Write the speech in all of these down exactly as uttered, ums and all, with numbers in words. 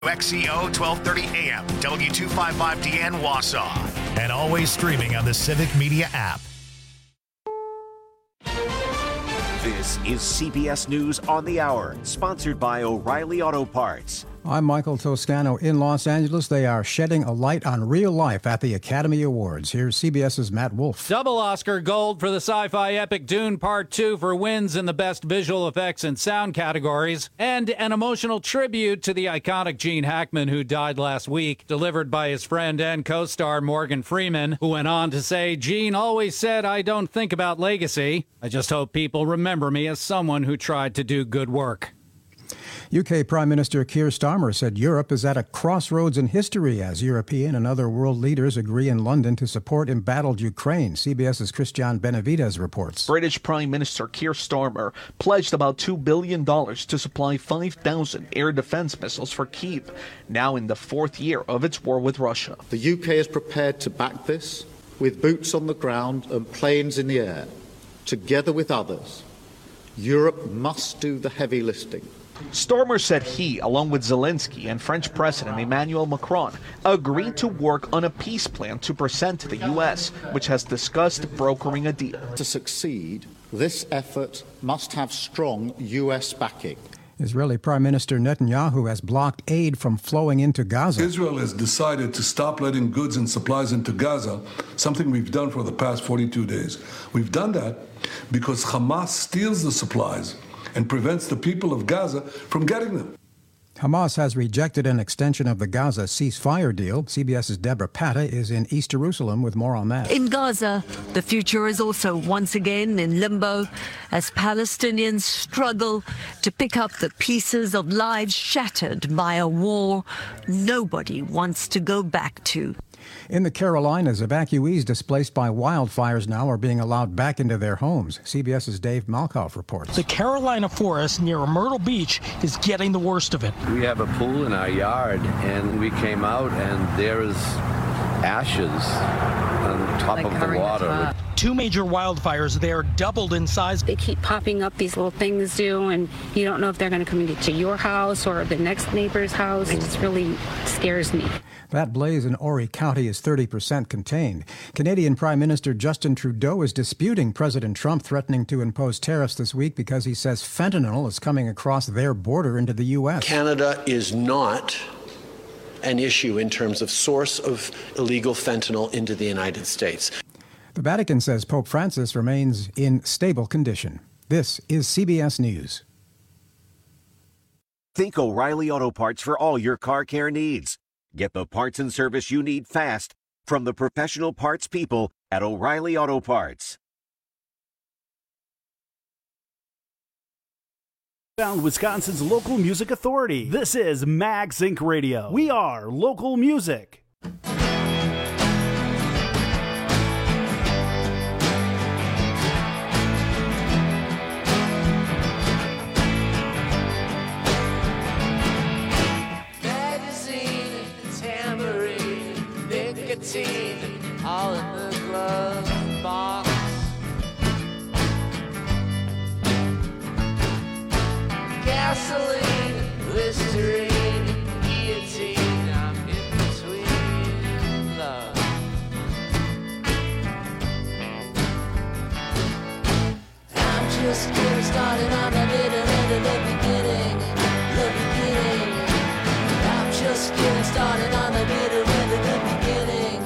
X E O twelve thirty A M, W two fifty-five D N Wausau, and always streaming on the Civic Media app. This is C B S News on the Hour, sponsored by O'Reilly Auto Parts. I'm Michael Toscano in Los Angeles. They are shedding a light on real life at the Academy Awards. Here's CBS's Matt Wolf. Double Oscar gold for the sci-fi epic Dune Part two for wins in the Best Visual Effects and Sound categories, and an emotional tribute to the iconic Gene Hackman, who died last week, delivered by his friend and co-star Morgan Freeman, who went on to say, "Gene always said I don't think about legacy. I just hope people remember me as someone who tried to do good work." U K Prime Minister Keir Starmer said Europe is at a crossroads in history as European and other world leaders agree in London to support embattled Ukraine. CBS's Christian Benavides reports. British Prime Minister Keir Starmer pledged about two billion dollars to supply five thousand air defense missiles for Kyiv, now in the fourth year of its war with Russia. The U K is prepared to back this with boots on the ground and planes in the air. Together with others, Europe must do the heavy lifting. Starmer said he, along with Zelensky and French President Emmanuel Macron, agreed to work on a peace plan to present to the U S, which has discussed brokering a deal. To succeed, this effort must have strong U S backing. Israeli Prime Minister Netanyahu has blocked aid from flowing into Gaza. Israel has decided to stop letting goods and supplies into Gaza, something we've done for the past forty-two days. We've done that because Hamas steals the supplies and prevents the people of Gaza from getting them. Hamas has rejected an extension of the Gaza ceasefire deal. CBS's Deborah Patta is in East Jerusalem with more on that. In Gaza, the future is also once again in limbo as Palestinians struggle to pick up the pieces of lives shattered by a war nobody wants to go back to. In the Carolinas, evacuees displaced by wildfires now are being allowed back into their homes. CBS's Dave Malkoff reports. The Carolina forest near Myrtle Beach is getting the worst of it. We have a pool in our yard, and we came out, and there is ashes on top like of the water. The Two major wildfires there doubled in size. They keep popping up, these little things do, and you don't know if they're going to come into your house or the next neighbor's house. It just really scares me. That blaze in Horry County is thirty percent contained. Canadian Prime Minister Justin Trudeau is disputing President Trump threatening to impose tariffs this week because he says fentanyl is coming across their border into the U S. Canada is not an issue in terms of source of illegal fentanyl into the United States. The Vatican says Pope Francis remains in stable condition. This is C B S News. Think O'Reilly Auto Parts for all your car care needs. Get the parts and service you need fast from the professional parts people at O'Reilly Auto Parts. Found Wisconsin's local music authority. This is MagZinc Radio. We are local music. All in the glove box. Gasoline, Listerine, guillotine. I'm in between love. I'm just getting started on the middle end of the beginning, the beginning. I'm just getting started on the middle end of the beginning.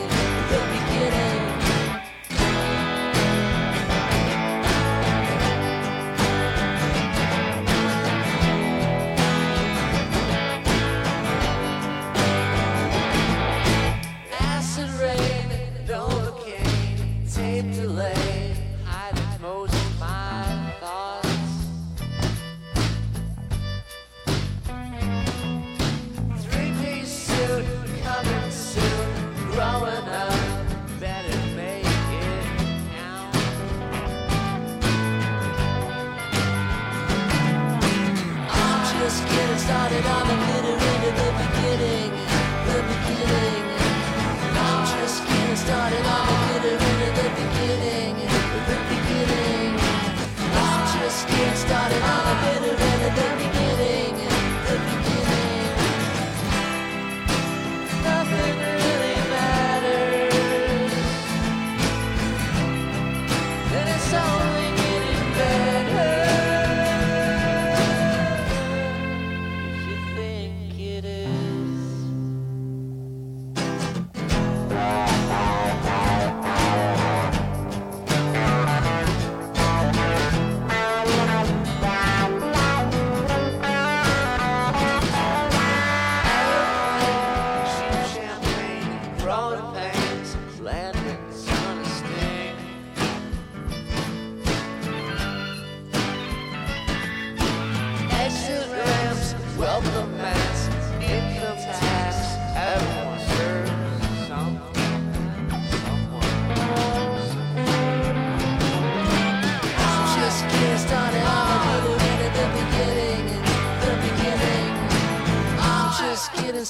Acid rain, Novocaine, tape delay, hiding most of my thoughts. Three-piece suit.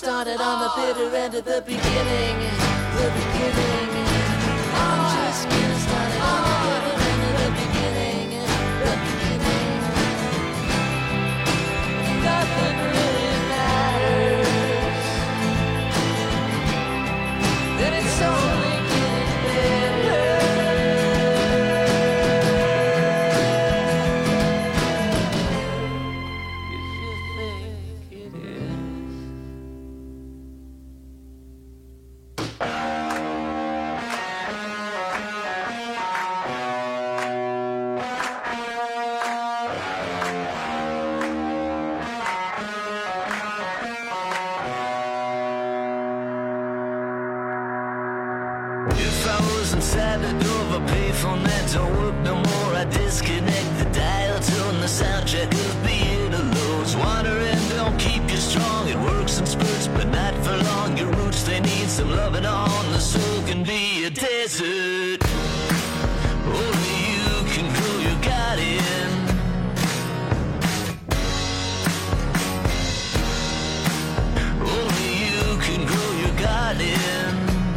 started on the bitter end of the beginning, the beginning. I'm just getting started on the bitter end of the beginning, the beginning. Nothing really matters, then it's only getting better. If I was inside the door of a payphone that don't work no more, I disconnect the dial, tune the soundtrack of being alone. Wandering don't keep you strong, it works in spurts, but not for long. Your roots, they need some loving on. The soul can be a desert, only you can grow your garden. Only you can grow your garden.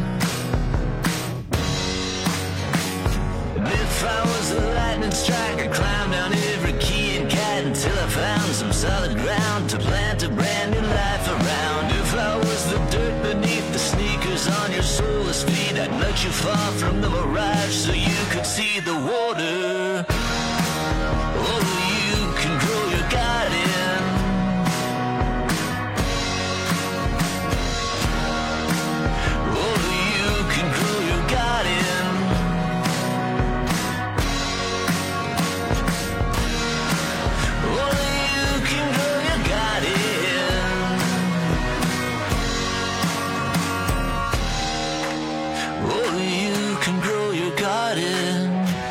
If I was a lightning strike, I'd climb down every key and cat until I found some solid ground to plant a brand new life around. If I was the dirt beneath the sneakers on your soulless feet, I'd let you far from the mirage so you could see the water. Only you can grow your garden. Only you can grow your garden. Only you can grow your garden. Only you can grow your garden.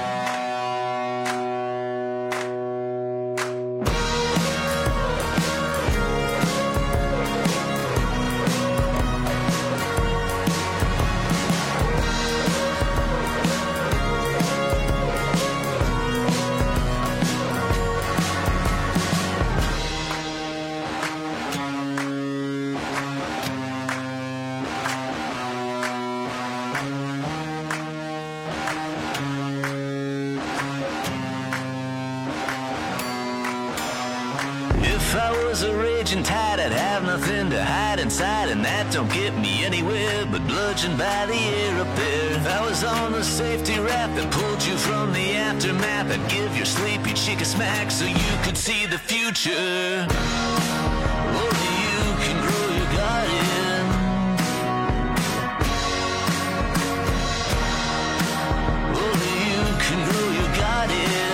If I was a raging tide, I'd have nothing to hide inside, and that don't get me anywhere but bludgeoned by the air up there. If I was on the safety raft that pulled you from the aftermath, I'd give your sleepy chick a smack so you could see the future. Only you can grow your garden. Only you can grow your garden.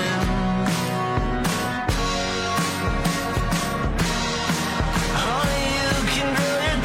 Only you can grow your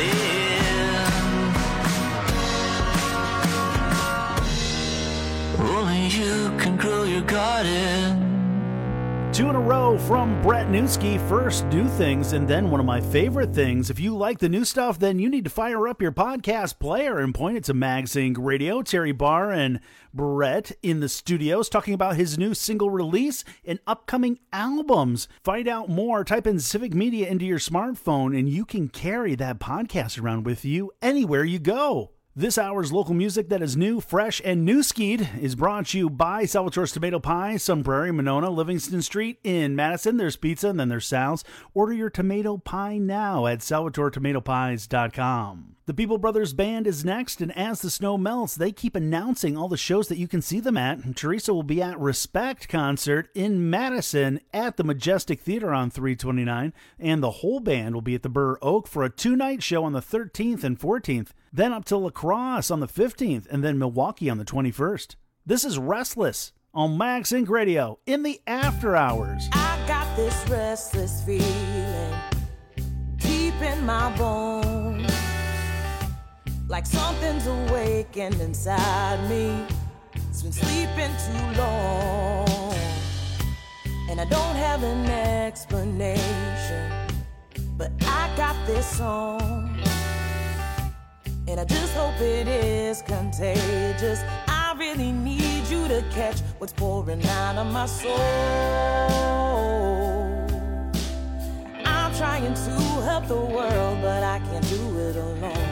garden. Only you can grow your garden. Two in a row from Brett Newski. First, new things, and then one of my favorite things. If you like the new stuff, then you need to fire up your podcast player and point it to MagZinc Radio. Terry Barr and Brett in the studios talking about his new single release and upcoming albums. Find out more. Type in Civic Media into your smartphone, and you can carry that podcast around with you anywhere you go. This hour's local music that is new, fresh, and new-skied is brought to you by Salvatore's Tomato Pie, Sun Prairie, Monona, Livingston Street in Madison. There's pizza, and then there's Sal's. Order your tomato pie now at salvatore tomato pies dot com. The People Brothers Band is next, and as the snow melts, they keep announcing all the shows that you can see them at. Teresa will be at Respect Concert in Madison at the Majestic Theater on three twenty-nine, and the whole band will be at the Burr Oak for a two-night show on the thirteenth and fourteenth, then up to La Crosse on the fifteenth, and then Milwaukee on the twenty-first. This is Restless on MagZinc Radio in the after hours. I got this restless feeling deep in my bones, like something's awakened inside me. It's been sleeping too long, and I don't have an explanation, but I got this song, and I just hope it is contagious. I really need you to catch what's pouring out of my soul. I'm trying to help the world, but I can't do it alone.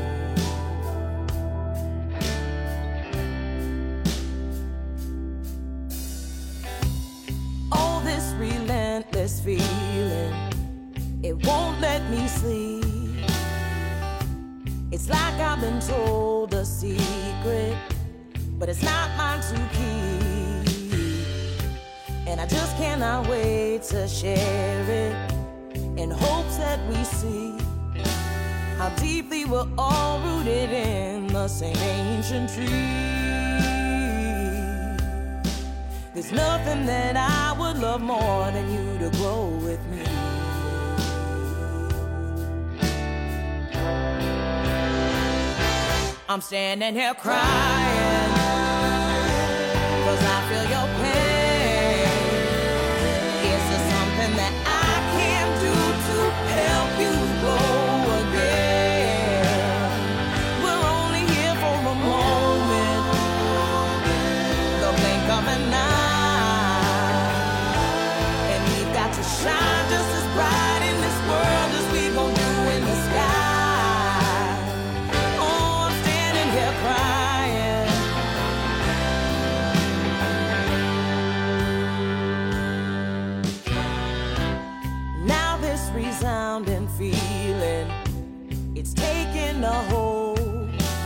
All this relentless feeling, it won't let me sleep. It's like I've been told a secret, but it's not mine to keep. And I just cannot wait to share it, in hopes that we see how deeply we're all rooted in the same ancient tree. There's nothing that I would love more than you to grow with me. I'm standing here crying, 'cause I feel your pain. Is there something that I can do to help you grow again? We're only here for a moment, the blink of an eye, and we've got to shine just as bright in this world as we gon' do in the sky. Resounding feeling, it's taking a hold.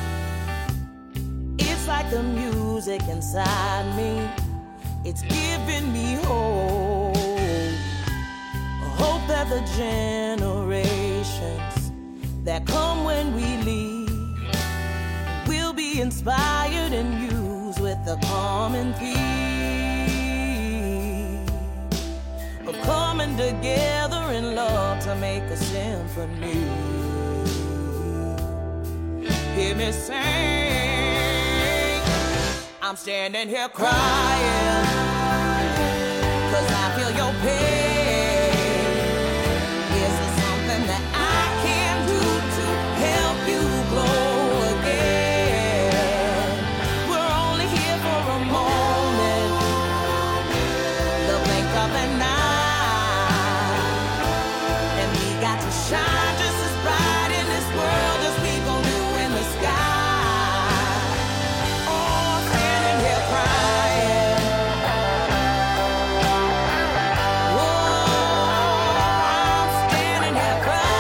It's like the music inside me, it's giving me hope. Hope that the generations that come when we leave will be inspired and used with the common theme of coming together in love to make a symphony. Hear me sing. I'm standing here crying, 'cause I feel your pain. Is there something that I can do to help you grow again? We're only here for a moment, the blink of an eye. Shine just as bright in this world as we gon' do in the sky. Oh, I'm standing here crying. Oh, I'm standing here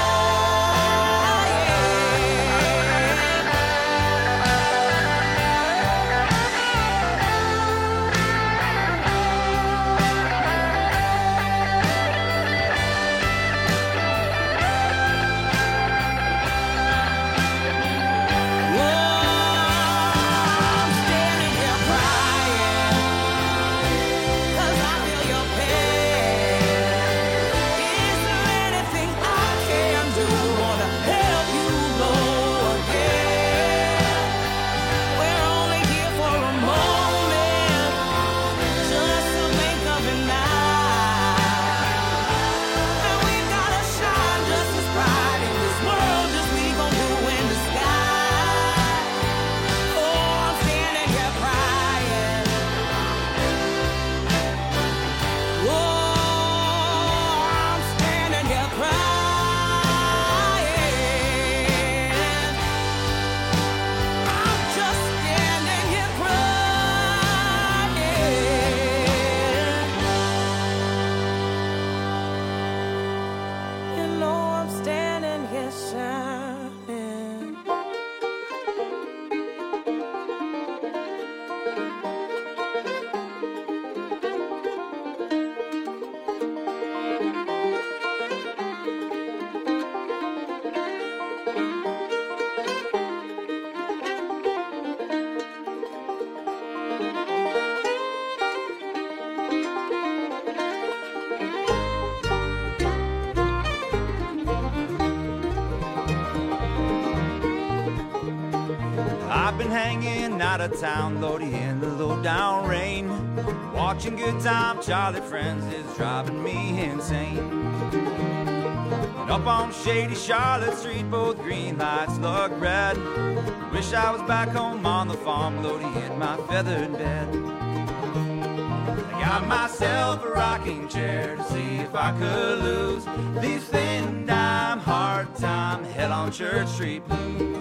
I've been hanging out of town, Lordy, in the low down rain. Watching Good Time Charlie Friends is driving me insane. And up on shady Charlotte Street, both green lights look red. Wish I was back home on the farm, Lordy, in my feathered bed. I Got myself a rocking chair to see if I could lose these thin dime, hard time, hell on Church Street blues.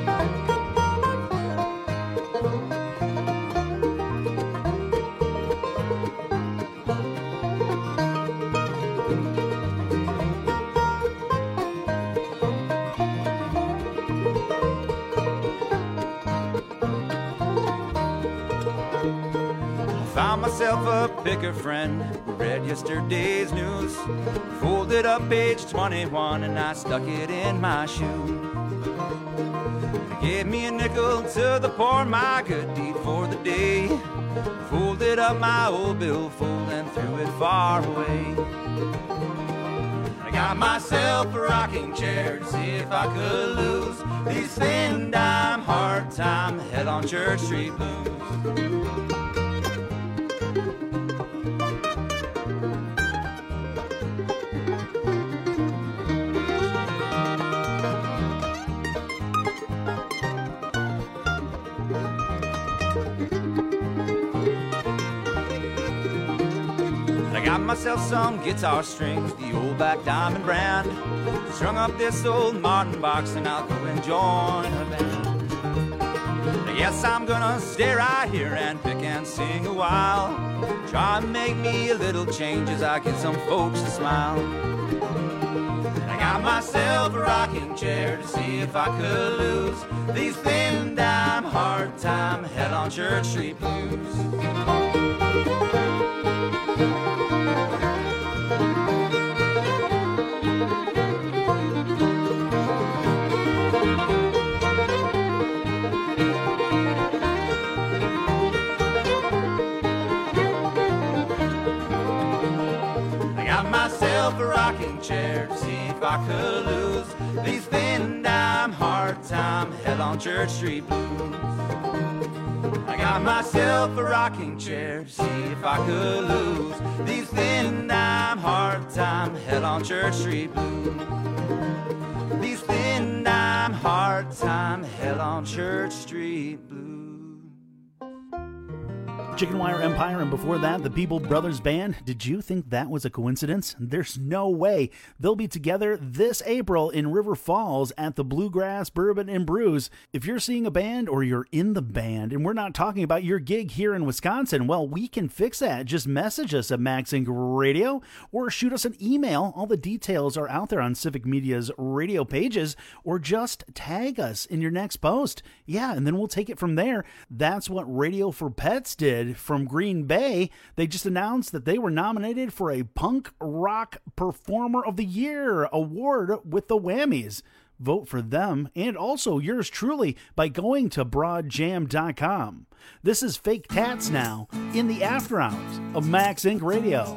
Found myself a picker friend who read yesterday's news. Folded up page twenty-one and I stuck it in my shoe. He gave me a nickel to the poor, my good deed for the day. Folded up my old billfold and threw it far away. I got myself a rocking chair to see if I could lose these thin dime, hard time, hell on Church Street blues. Got myself some guitar strings, the old Black Diamond brand. Strung up this old Martin box and I'll go and join a band. Yes, I'm gonna stay right here and pick and sing a while. Try and make me a little change as I get some folks to smile. I got myself a rocking chair to see if I could lose these thin dime, hard time, hell on Church Street blues. A rocking chair to see if I could lose these thin dime, hard time, hell on Church Street blues. I got myself a rocking chair to see if I could lose these thin dime, hard time, hell on Church Street blues. These thin dime, hard time, hell on Church Street blues. Chicken Wire Empire, and before that, the Peeble Brothers Band. Did you think that was a coincidence? There's no way. They'll be together this April in River Falls at the Bluegrass Bourbon and Brews. If you're seeing a band or you're in the band, and we're not talking about your gig here in Wisconsin, well, we can fix that. Just message us at MaxInc Radio or shoot us an email. All the details are out there on Civic Media's radio pages, or just tag us in your next post. Yeah, and then we'll take it from there. That's what Radio for Pets did. From Green Bay, they just announced that they were nominated for a Punk Rock Performer of the Year award with the Whammies. Vote for them and also yours truly by going to broad jam dot com. This is Fake Tats now in the after hours of MaxInc Radio.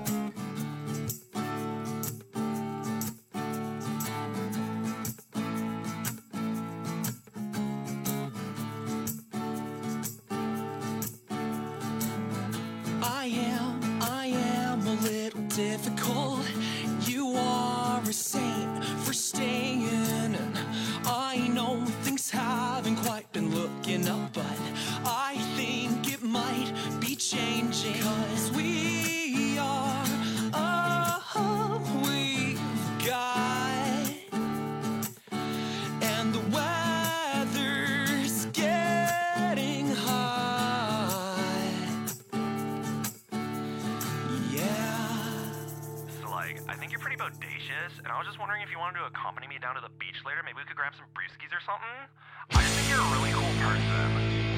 Difficult, you are a saint for staying in. I know things haven't quite been looking up, but I think it might be changing. Cause we are all we've got, and the weather's getting hot. Yeah. I think you're pretty bodacious, and I was just wondering if you wanted to accompany me down to the beach later. Maybe we could grab some brewskis or something. I just think you're a really cool person.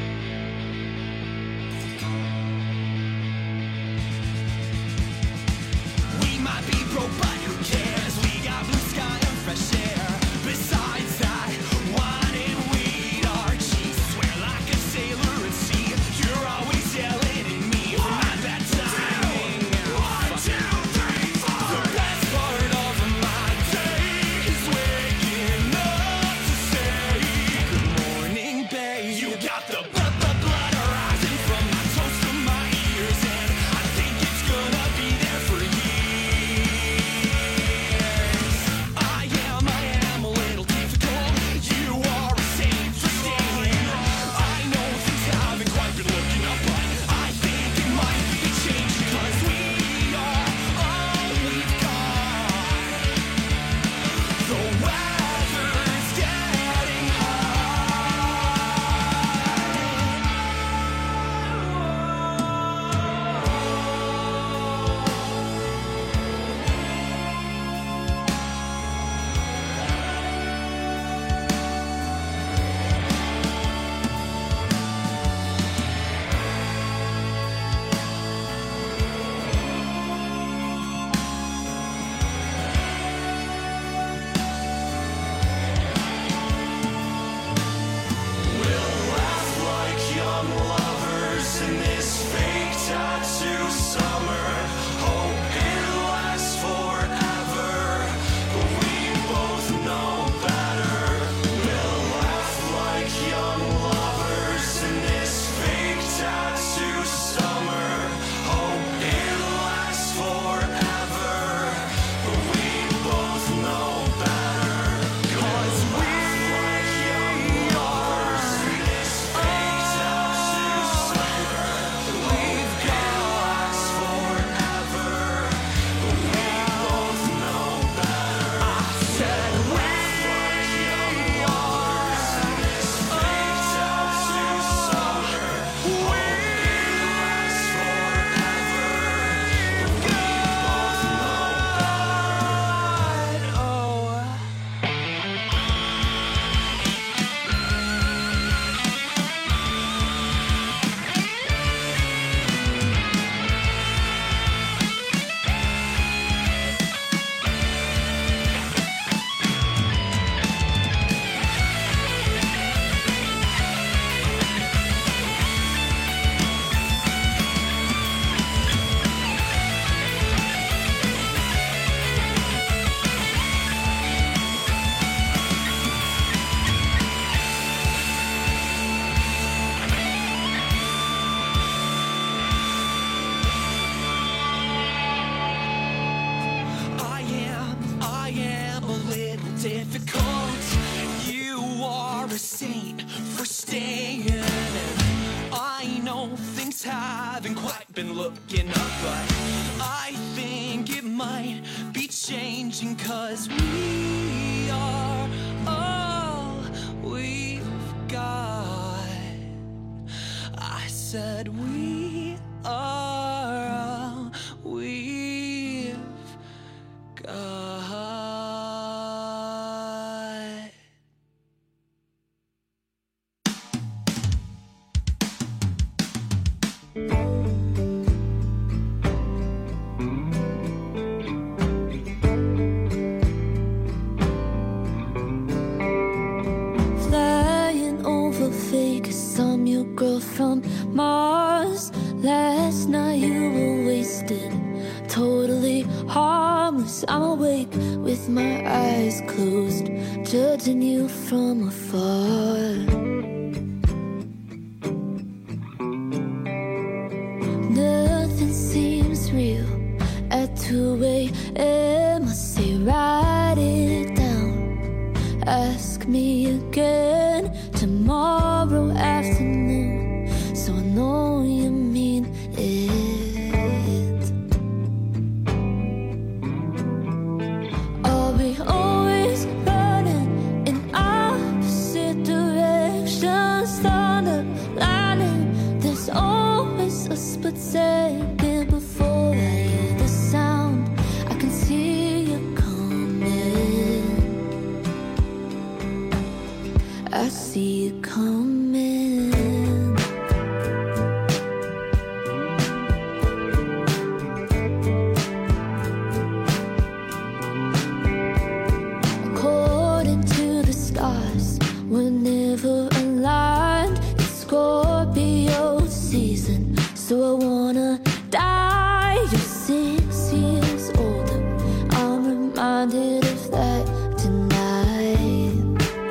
We might be broke, but who cares? We got blue sky and fresh air. Besides that, wine and weed are cheap. Swear like a sailor at sea. You're always yelling at me for my bad timing. One, two, three, four. The best part of my day is waking up to say good morning, babe. You got the said we are all we've got. Flying over Vegas, I'm your girl from Mars. Last night you were wasted, totally harmless. I'm awake with my eyes closed, judging you from afar. Nothing seems real at two a.m. I say write it down, ask me again tomorrow afternoon, so I know you mean it. Are we always running in opposite directions? Thunder, lightning, there's always a split second before I hear the sound. I can see you coming, I see you coming. According to the stars, we're never aligned. It's Scorpio season, so I wanna die. You're six years older, I'm reminded of that tonight.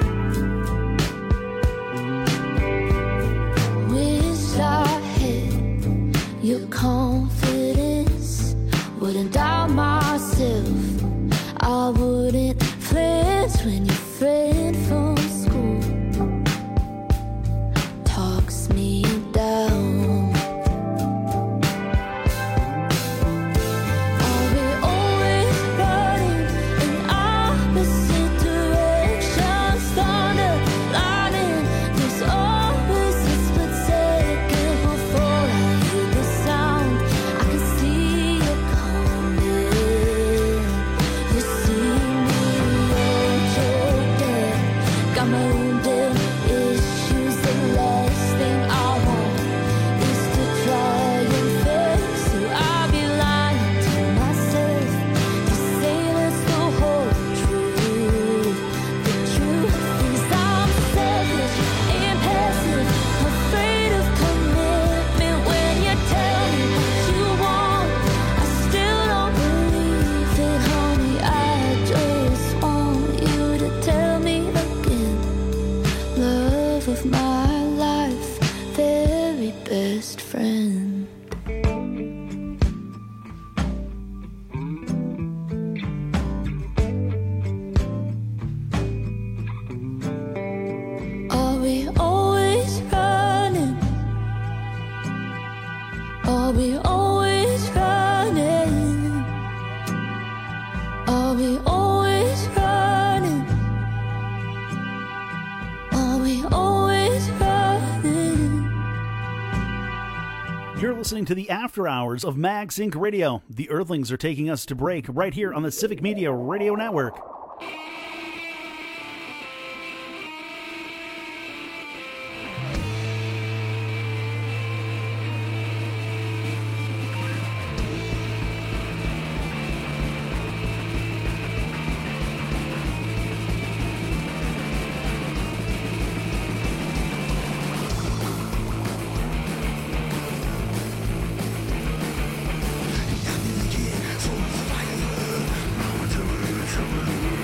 Wish I had your confidence, wouldn't doubt myself, I wouldn't flinch when your friend from school talks me down. Are we always running in opposite directions? Thunder, lightning, there's always a split second before I hear the sound. I can see you coming, you see me all choked up, got my own damn issues. The last thing I want is to try and fix you. I'd be lying to myself to say that's the whole truth. The truth is I'm selfish, impassive, afraid of commitment. When you tell me what you want, I still don't believe it, honey. I just want you to tell me again. Love of my life, very best friend. Are we always running? Are we always running? Are we always running? Are we always running? You're listening to the After Hours of MagSync Radio. The Earthlings are taking us to break right here on the Civic Media Radio Network. Tell me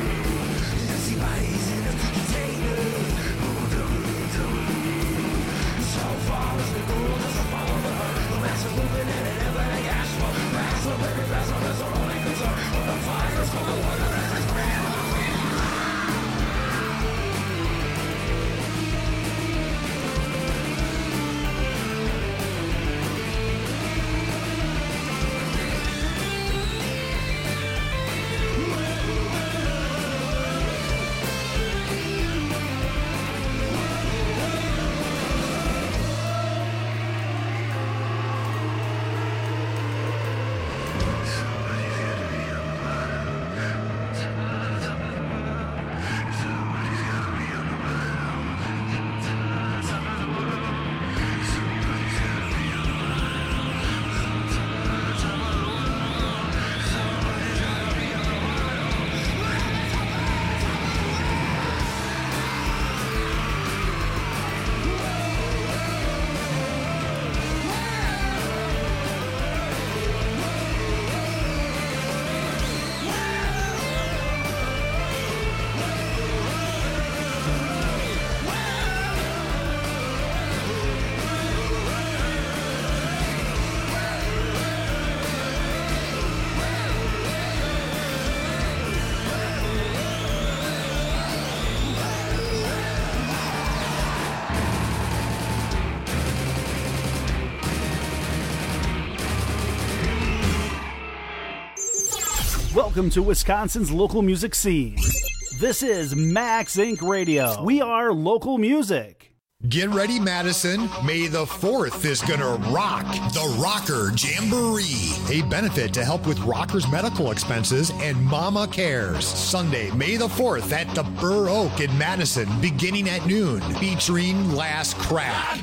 Welcome to Wisconsin's local music scene. This is Max Incorporated. Radio. We are local music. Get ready, Madison. May the fourth is going to rock the Rocker Jamboree, a benefit to help with rockers' medical expenses and Mama Cares. Sunday, May the fourth at the Burr Oak in Madison, beginning at noon, featuring Last Crack,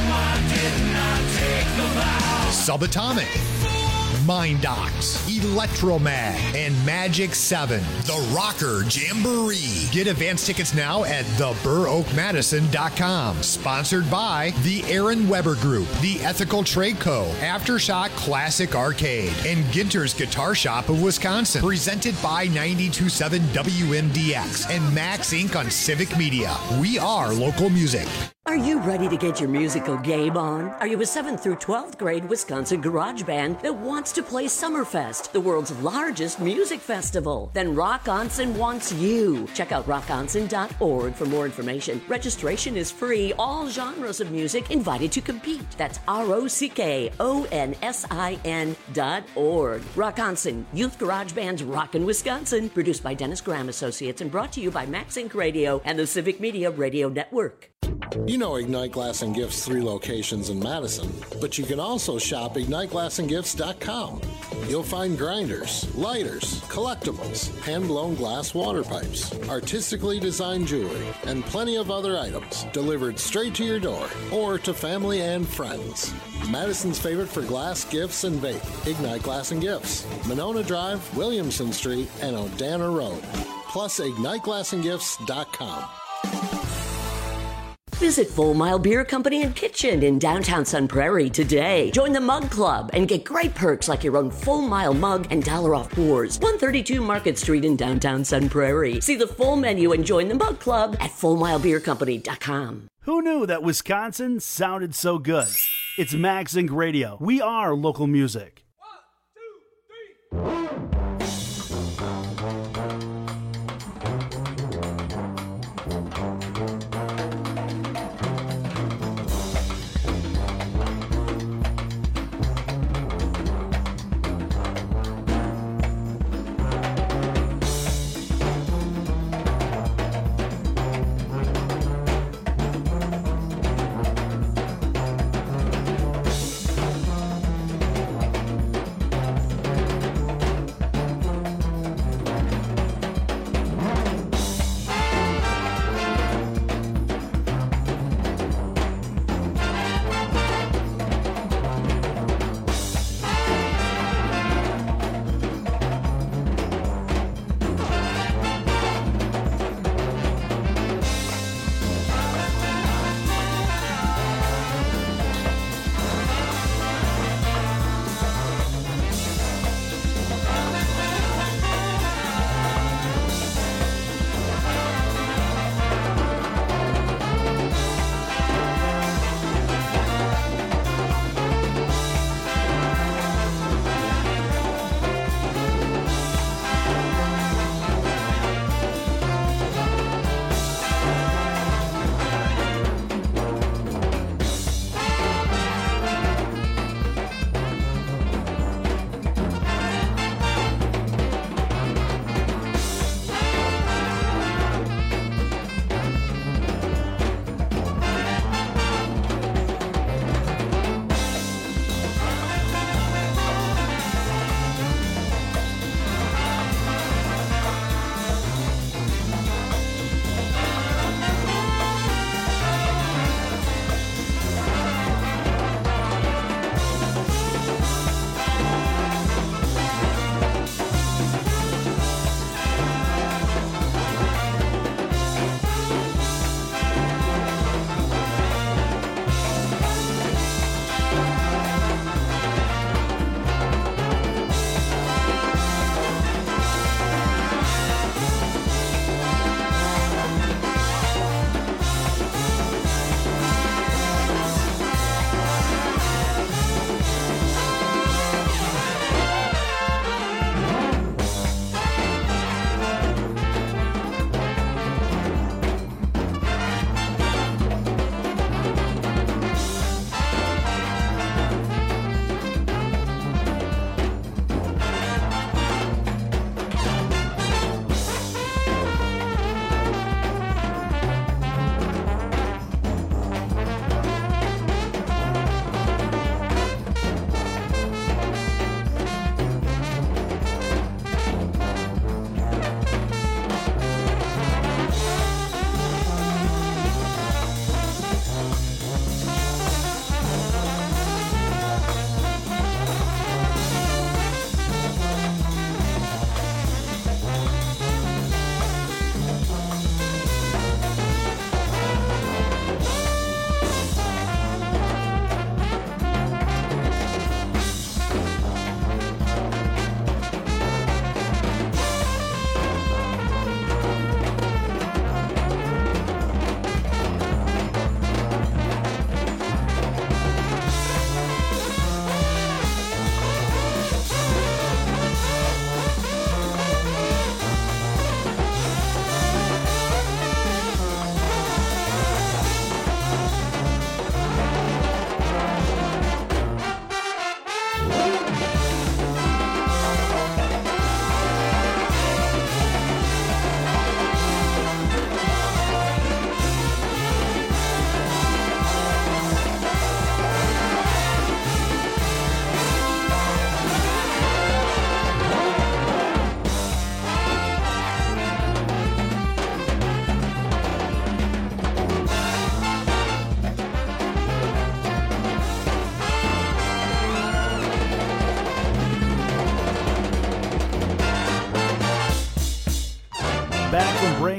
Subatomic, Mind Docs, Electromag, and Magic seven. The Rocker Jamboree. Get advance tickets now at the burr oak madison dot com. Sponsored by the Aaron Weber Group, the Ethical Trade Co., Aftershock Classic Arcade, and Ginter's Guitar Shop of Wisconsin. Presented by ninety-two point seven W M D X and Max Incorporated on Civic Media. We are local music. Are you ready to get your musical game on? Are you a seventh through twelfth grade Wisconsin garage band that wants to play Summerfest, the world's largest music festival? Then Rock Onsen wants you. Check out rock onsen dot org for more information. Registration is free. All genres of music invited to compete. That's R O C K O N S I N dot org. Rock Onsen, Youth Garage Bands Rockin' Wisconsin. Produced by Dennis Graham Associates and brought to you by Max Incorporated. Radio and the Civic Media Radio Network. You know Ignite Glass and Gifts' three locations in Madison, but you can also shop ignite glass and gifts dot com. You'll find grinders, lighters, collectibles, hand-blown glass water pipes, artistically designed jewelry, and plenty of other items delivered straight to your door or to family and friends. Madison's favorite for glass, gifts, and vape, Ignite Glass and Gifts, Monona Drive, Williamson Street, and Odana Road. Plus ignite glass and gifts dot com. Visit Full Mile Beer Company and Kitchen in downtown Sun Prairie today. Join the Mug Club and get great perks like your own Full Mile mug and dollar off pours. one thirty-two Market Street in downtown Sun Prairie. See the full menu and join the Mug Club at full mile beer company dot com. Who knew that Wisconsin sounded so good? It's Max Incorporated. Radio. We are local music. One, two, three.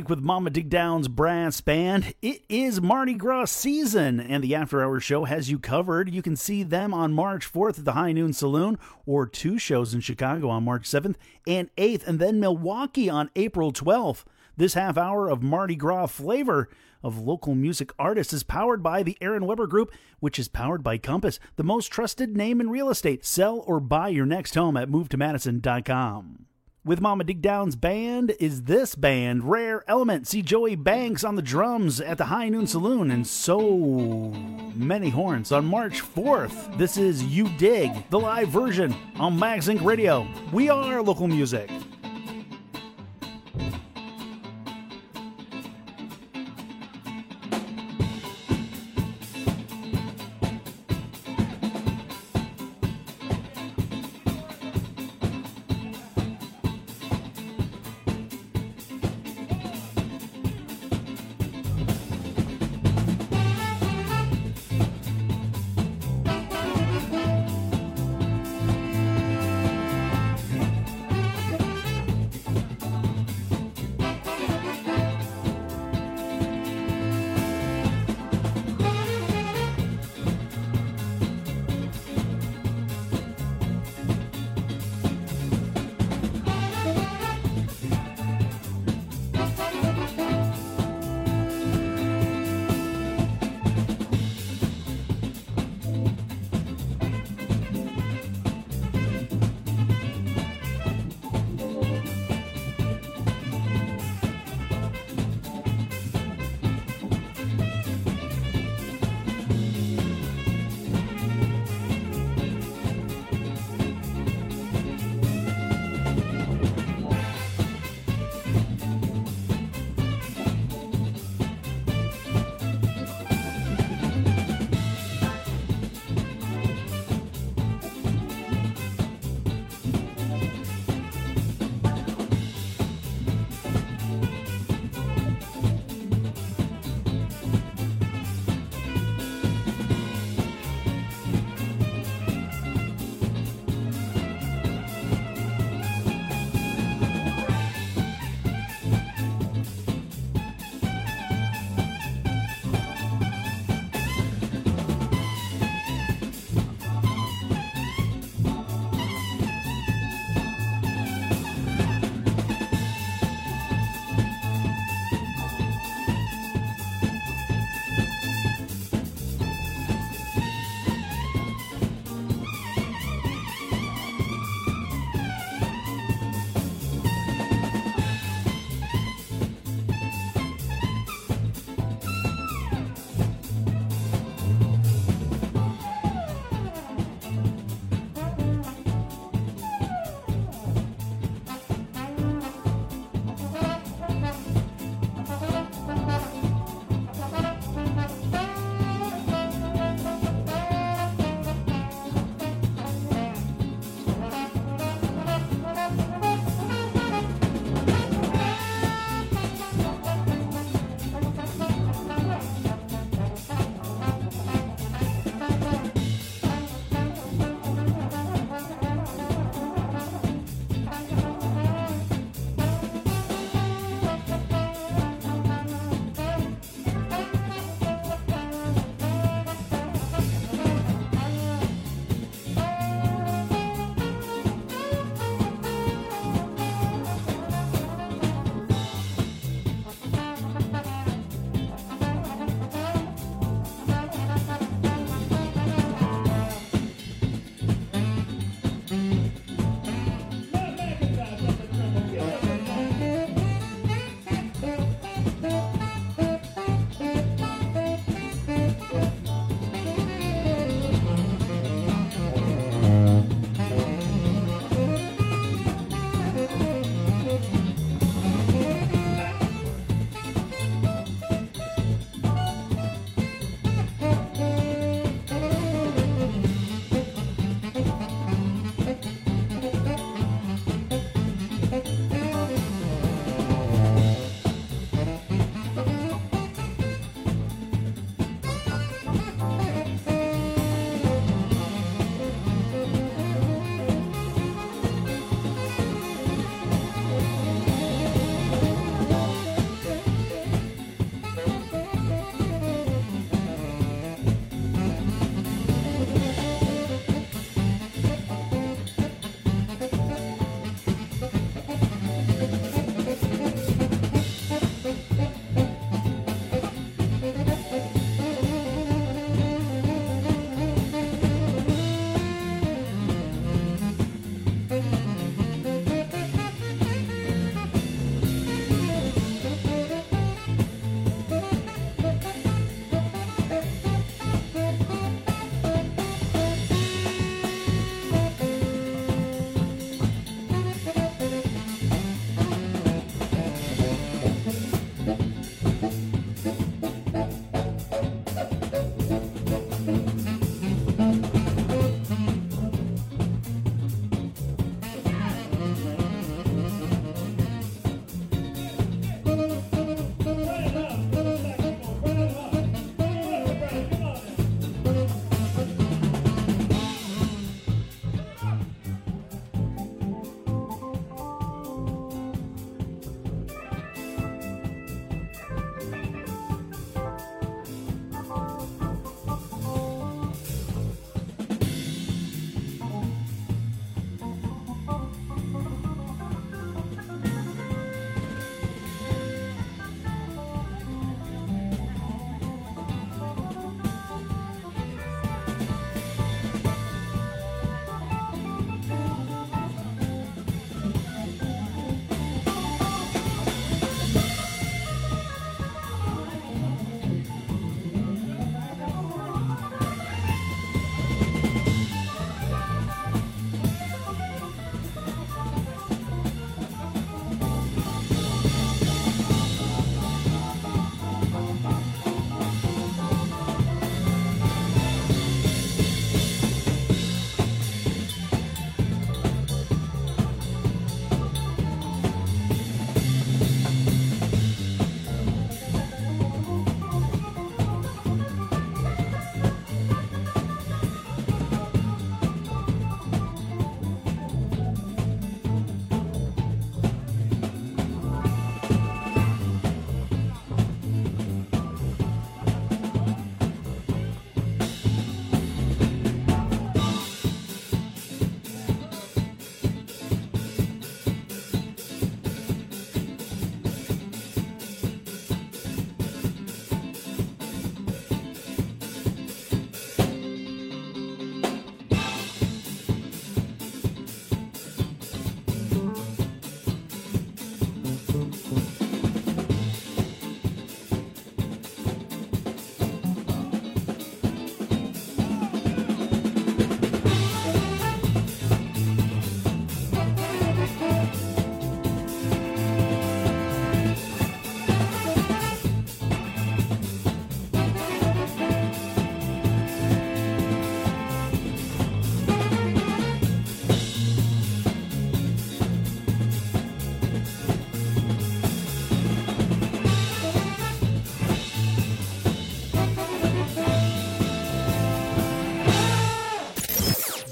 Mike with Mama Dig Down's Brass Band. It is Mardi Gras season, and the After Hours show has you covered. You can see them on March fourth at the High Noon Saloon, or two shows in Chicago on March seventh and eighth, and then Milwaukee on April twelfth. This half hour of Mardi Gras flavor of local music artists is powered by the Aaron Weber Group, which is powered by Compass, the most trusted name in real estate. Sell or buy your next home at move to madison dot com. With Mama Dig Down's band is this band, Rare Element. See Joey Banks on the drums at the High Noon Saloon, and so many horns on March fourth. This is You Dig, the live version on MagZinc Radio. We are local music.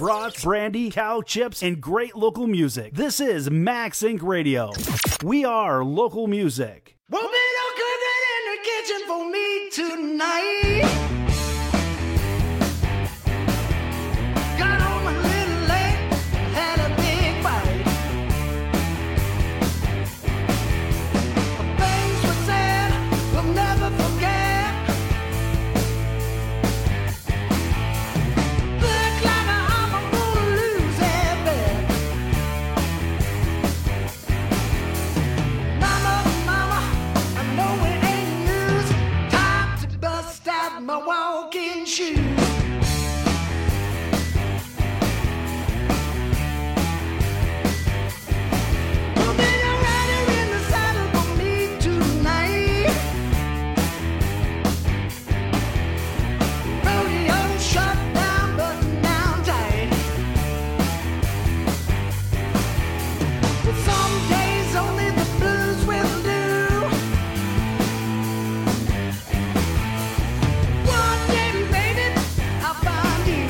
brats, brandy, cow chips, and great local music. This is Max Inc Radio. We are local music. Won't be no cooking in the kitchen for me tonight. Got home a little late, had a big bite. The things we said we'll never forget. Look like I'm gonna lose that bet. Mama, mama, I know it ain't news. Time to bust out my walking shoes. We'll be a rider in the saddle for me tonight. Rodeo shut down, button down tight. But some days only the blues will do. One day, baby, I'll find you.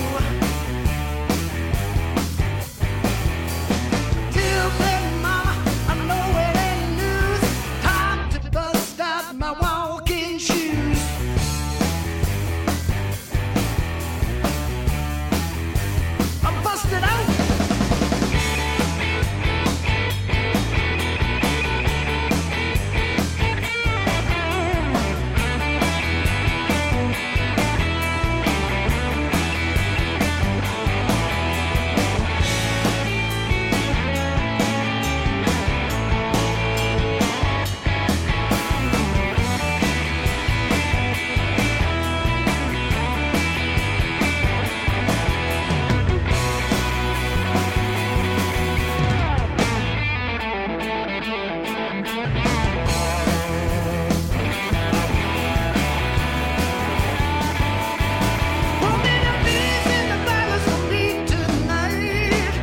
Till then, mama, I know it ain't news. Time to bust out my walking shoes. I'm busted out. Won't be no peace in the palace for me tonight.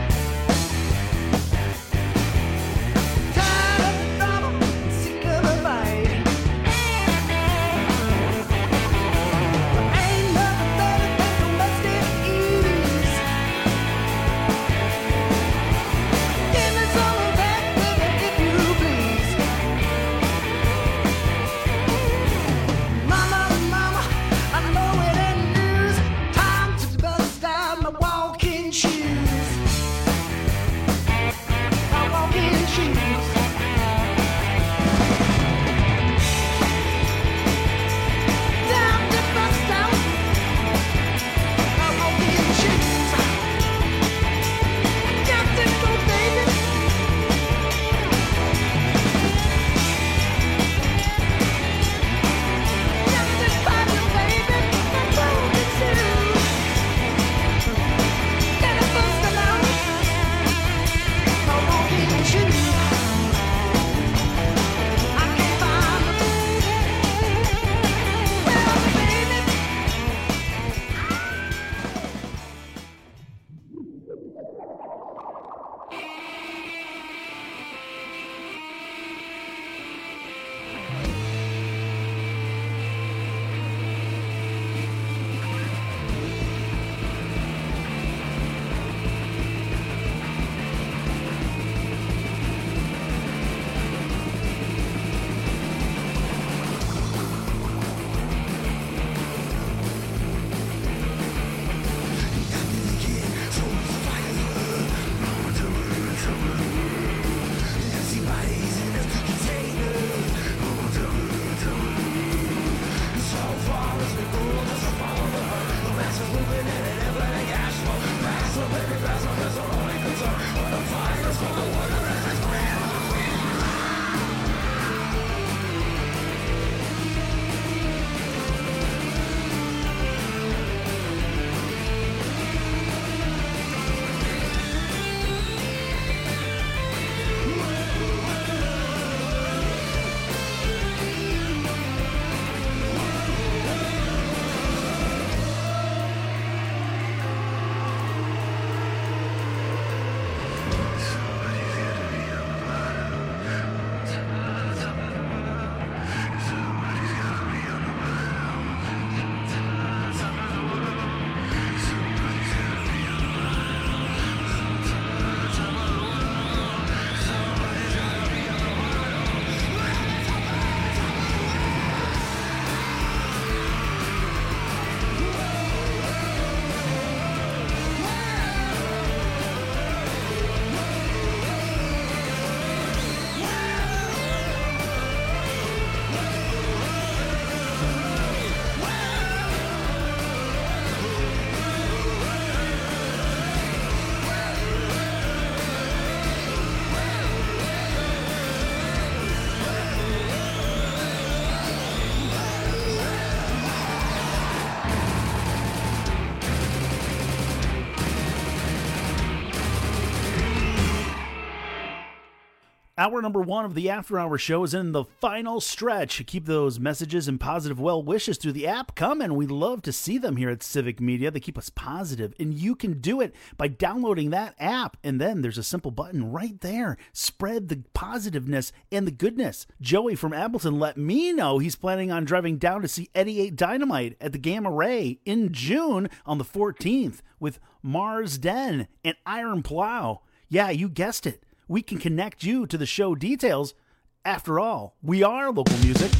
Tired of the trouble, sick of the fight. Ain't nothing better than domestic ease. Give me some of that, baby, if you please. Mama, mama, I know it ain't news. Time to bust out my walking shoes. My walking shoes. Time to bust out my walking shoes. Got to go, baby. Got to find you, baby. My walking shoes. Gotta bust them out. My walking shoes. I can't find them. Where are they, baby? Hour number one of the After Hour Show is in the final stretch. Keep those messages and positive well wishes through the app coming. We love to see them here at Civic Media. They keep us positive, and you can do it by downloading that app. And then there's a simple button right there. Spread the positiveness and the goodness. Joey from Appleton let me know he's planning on driving down to see eighty-eight Dynamite at the Gamma Ray in June on the fourteenth with Mars Den and Iron Plow. Yeah, you guessed it. We can connect you to the show details. After all, we are local music.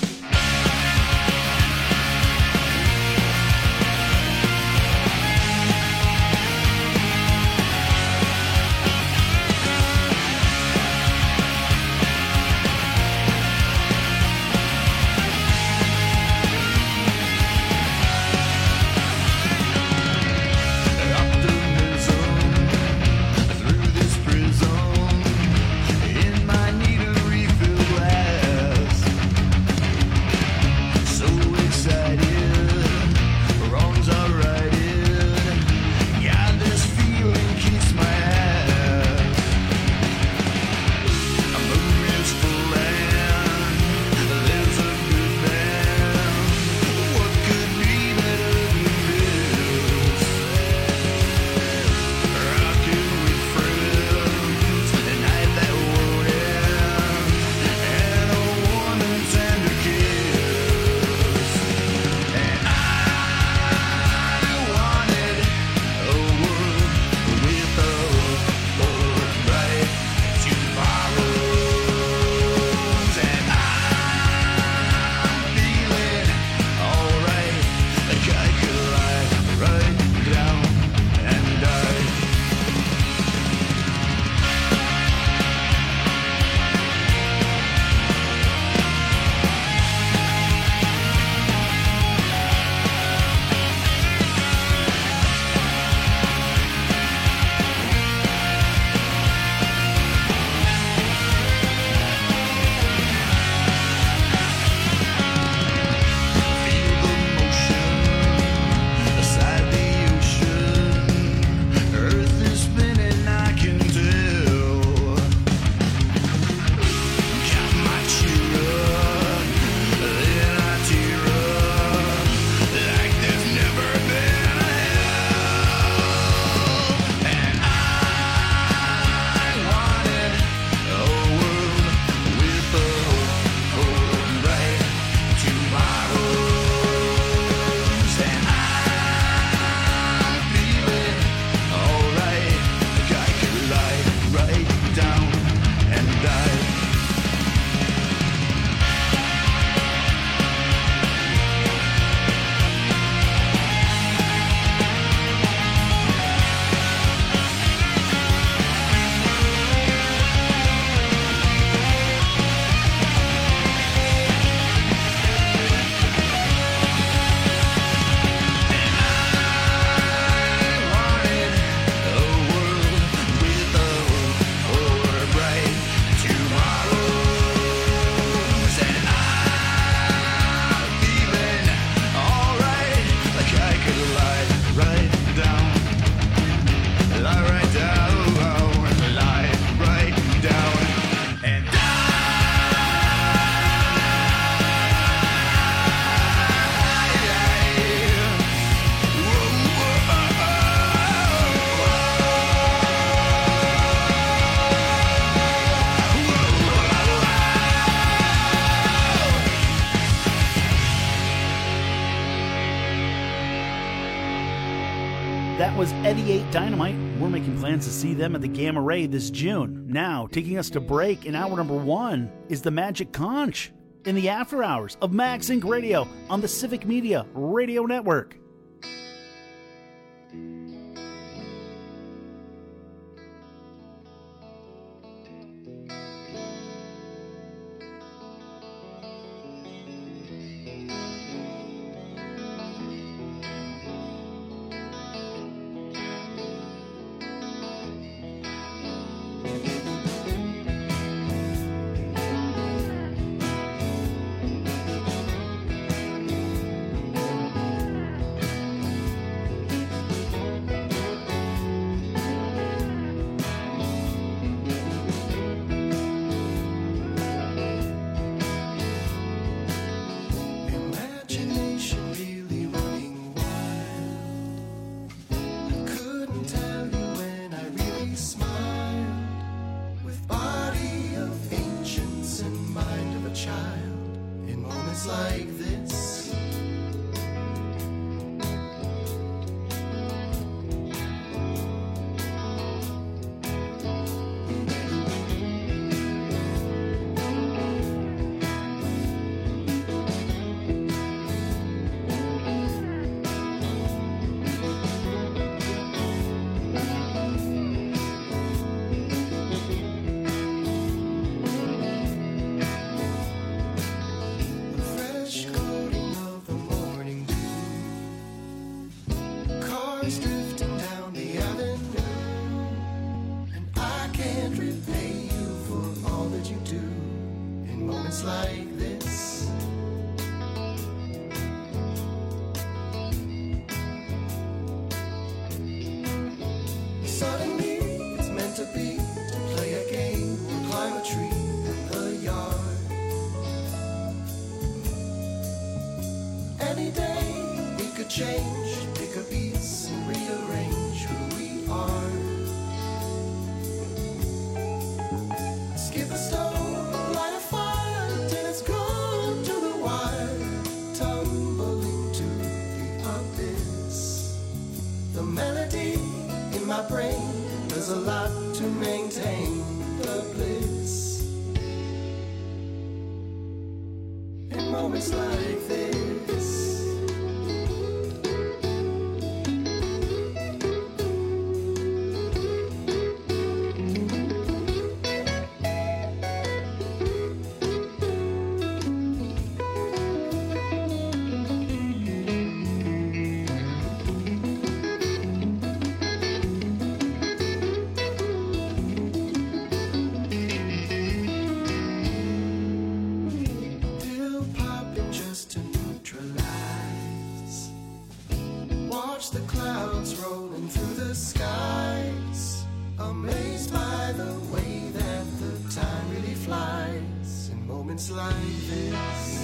That was eighty-eight Dynamite. We're making plans to see them at the Gamma Ray this June. Now, taking us to break in hour number one is the Magic Conch in the after hours of MagSync Radio on the Civic Media Radio Network. change, pick a piece and rearrange who we are. Skip a stone, light a fire, till it's gone to the wire. Tumble into the abyss. The melody in my brain, there's a lot to maintain the bliss. In moments like this. Pill popping just to neutralize. Watch the clouds rolling through the skies. Amazed by the way that the time really flies in moments like this.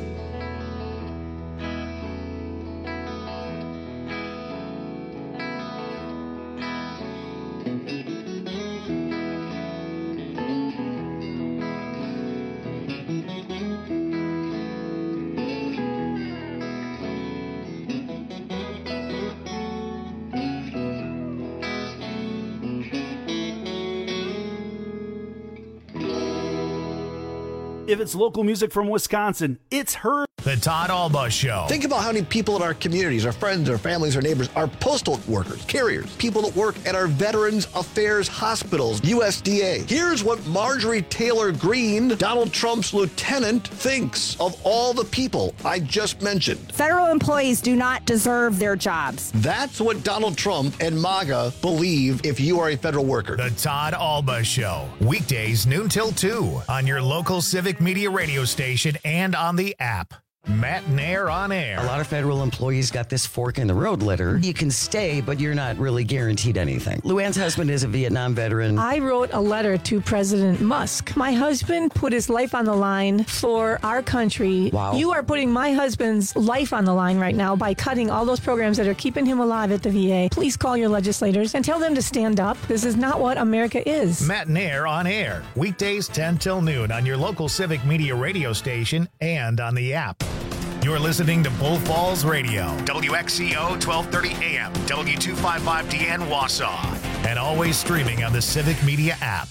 If it's local music from Wisconsin, it's heard. The Todd Alba Show. Think about how many people in our communities, our friends, our families, our neighbors, our postal workers, carriers, people that work at our Veterans Affairs hospitals, U S D A. Here's what Marjorie Taylor Greene, Donald Trump's lieutenant, thinks of all the people I just mentioned. Federal employees do not deserve their jobs. That's what Donald Trump and MAGA believe if you are a federal worker. The Todd Alba Show. Weekdays noon till two on your local Civic Media radio station and on the app. Matt Nair on air. A lot of federal employees got this fork in the road letter. You can stay, but you're not really guaranteed anything. Luann's husband is a Vietnam veteran. I wrote a letter to President Musk. My husband put his life on the line for our country. Wow. You are putting my husband's life on the line right now by cutting all those programs that are keeping him alive at the V A. Please call your legislators and tell them to stand up. This is not what America is. Matt Nair on air. Weekdays ten till noon on your local Civic Media radio station and on the app. You're listening to Bull Falls Radio, W X C O twelve thirty A M, W two fifty-five D N Wausau, and always streaming on the Civic Media app.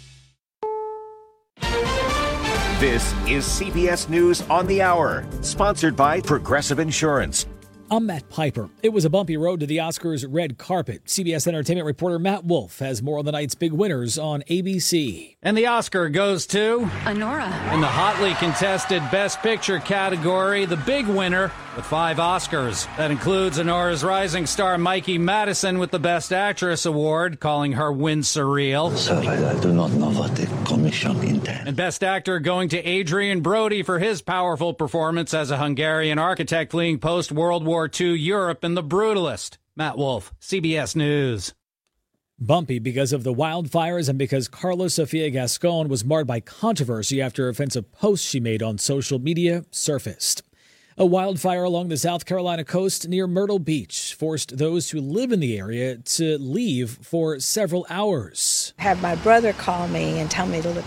This is C B S News on the Hour, sponsored by Progressive Insurance. I'm Matt Piper. It was a bumpy road to the Oscars red carpet. C B S entertainment reporter Matt Wolf has more on the night's big winners on A B C. And the Oscar goes to Anora. In the hotly contested Best Picture category, the big winner with five Oscars. That includes Anora's rising star Mikey Madison with the Best Actress award, calling her win surreal. Sir, I, I do not know what the commission intends. And Best Actor going to Adrian Brody for his powerful performance as a Hungarian architect fleeing post-World War Two Europe in The Brutalist. Matt Wolf, C B S News. Bumpy because of the wildfires and because Carla Sofia Gascon was marred by controversy after offensive posts she made on social media surfaced. A wildfire along the South Carolina coast near Myrtle Beach forced those who live in the area to leave for several hours. Have my brother call me and tell me to look